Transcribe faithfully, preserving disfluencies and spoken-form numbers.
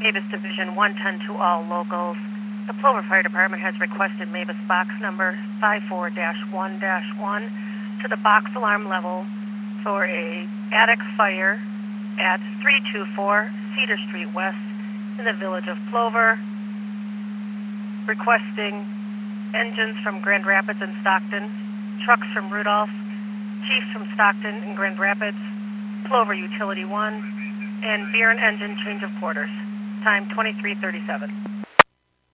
Mavis Division one ten to all locals. The Plover Fire Department has requested Mavis box number five four dash one dash one to the box alarm level for a attic fire at three two four Cedar Street West in the village of Plover. Requesting engines from Grand Rapids and Stockton, trucks from Rudolph, chiefs from Stockton and Grand Rapids, Plover Utility one, and beer and engine change of quarters. Time twenty-three thirty-seven.